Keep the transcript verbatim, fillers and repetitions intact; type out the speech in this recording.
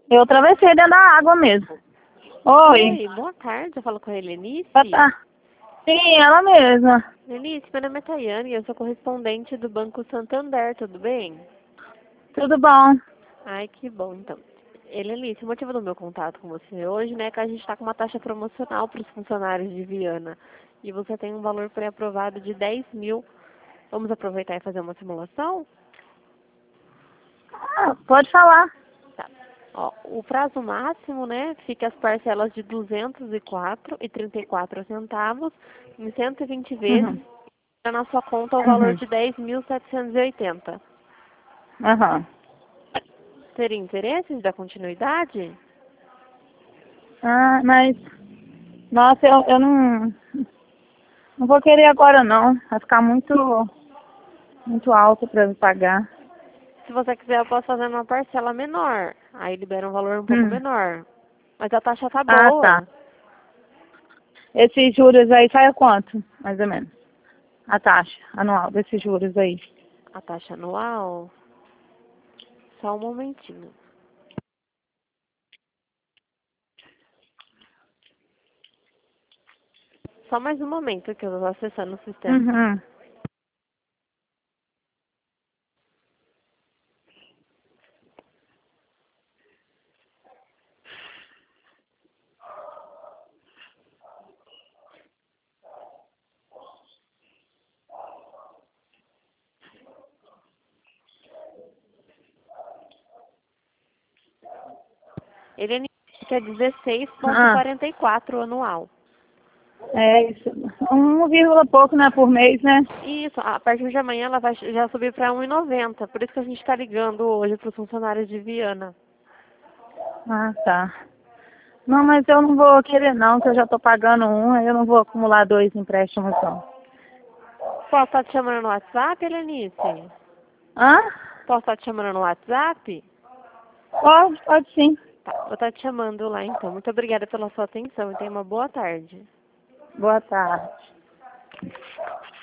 Eu atravessei dentro da água mesmo. Oi. Oi, boa tarde. Eu falo com a Helenice. Boa tarde. Sim, ela mesma. Helenice, meu nome é Tayane e eu sou correspondente do Banco Santander, tudo bem? Tudo bom? Ai, que bom, então. Helenice, o motivo do meu contato com você hoje, né, é que a gente está com uma taxa promocional para os funcionários de Viana. E você tem um valor pré-aprovado de dez mil. Vamos aproveitar e fazer uma simulação? Ah, pode falar. Tá. Ó, o prazo máximo, né, fica as parcelas de duzentos e quatro e trinta e quatro centavos em cento e vinte vezes, Uhum. para na sua conta o valor Uhum. de dez mil setecentos e oitenta. Aham. Teria interesse de dar continuidade? Ah, mas... Nossa, eu, eu não... Não vou querer agora, não. Vai ficar muito... Muito alto pra eu pagar. Se você quiser, eu posso fazer uma parcela menor. Aí libera um valor um pouco Hum. menor. Mas a taxa tá Ah, tá. boa. Esses juros aí sai a quanto, mais ou menos? A taxa anual desses juros aí. A taxa anual, só um momentinho. Só mais um momento que eu estou acessando o sistema. Uhum. Ele é dezesseis vírgula Ah, quarenta e quatro anual. é isso. Um vírgula pouco, né, por mês, né? Isso, a partir de amanhã ela vai já subir para um e noventa. Por isso que a gente está ligando hoje para os funcionários de Viana. Ah, tá. Não, mas eu não vou querer não, que eu já tô pagando um, aí eu não vou acumular dois empréstimos não. Posso estar te chamando no WhatsApp, Helenice? Hã? Posso estar te chamando no WhatsApp? Pode, pode sim. Tá, vou estar te chamando lá então. Muito obrigada pela sua atenção e tenha uma boa tarde. Boa tarde.